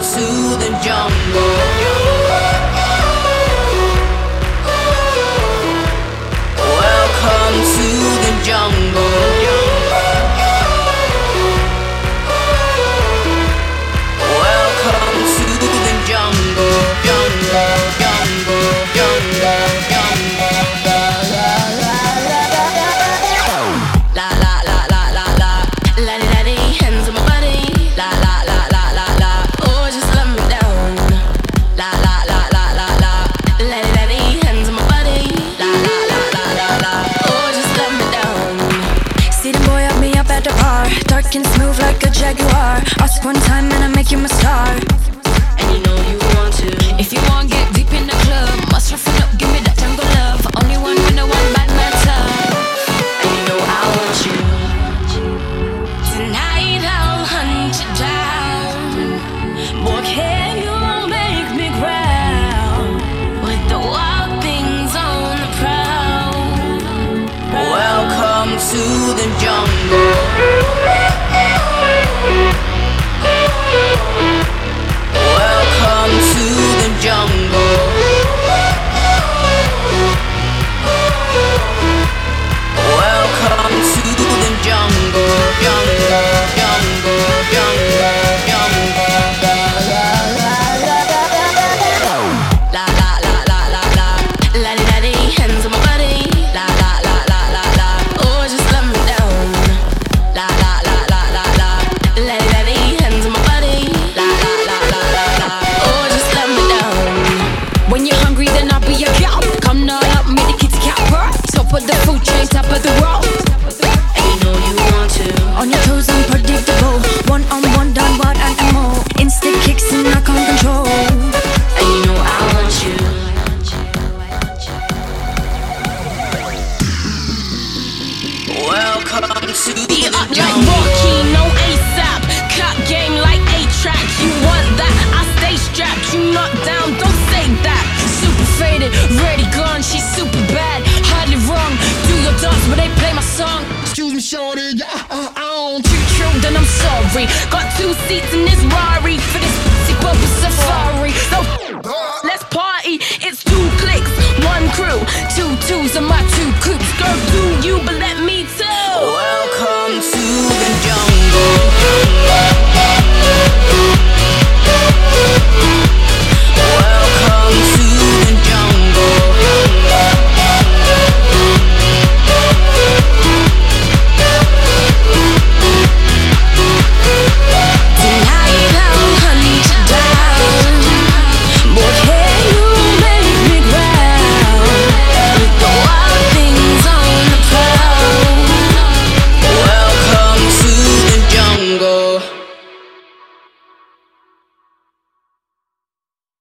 to the jungle. Welcome to the jungle. Welcome to the jungle, jungle, jungle, jungle, jungle. La la la la la la, la di la di, hands on my body. La la la la la la, oh just let me down. La la la la la la, la di la di, hands on my body. La la la la la la, oh just let me down. See the boy up me up at the bar, dark and smooth like a Jaguar. Ask one time and I make you my star. And you know you want to. If you want get deep in the club, must roughen up, give me that jungle love. Only one with no one bad matter. And you know I want you. Tonight I'll hunt you down. Boy, can you make me growl? With the wild things on the prowl. Welcome to the jungle. Welcome to the jungle. Welcome to the jungle, jungle, jungle, jungle, jungle. La la la la la la, la di la di, hands on my body. La la la la la la, oh just let me down. La la la la la la, la di la di, hands on my body. La la la la la la, oh just let me down. When you're hungry, then I'll be your cow. Come now up, make the kitty cat purr. Top of the food chain, top of the roll. And you know you want to. On your toes, unpredictable. One on one, done what I can more. Instant kicks and I can't control. And you know I want you. Welcome to the Beat up like jungle. Rocky, no ASAP. Cut game like A-Track. You want that? I stay strapped. You not down, don't say that. Super faded, ready gone. She's super bad, hardly wrong. Do your dance, but they play my song. Excuse me, shorty. I don't too true, then I'm sorry. Got two seats in this ride.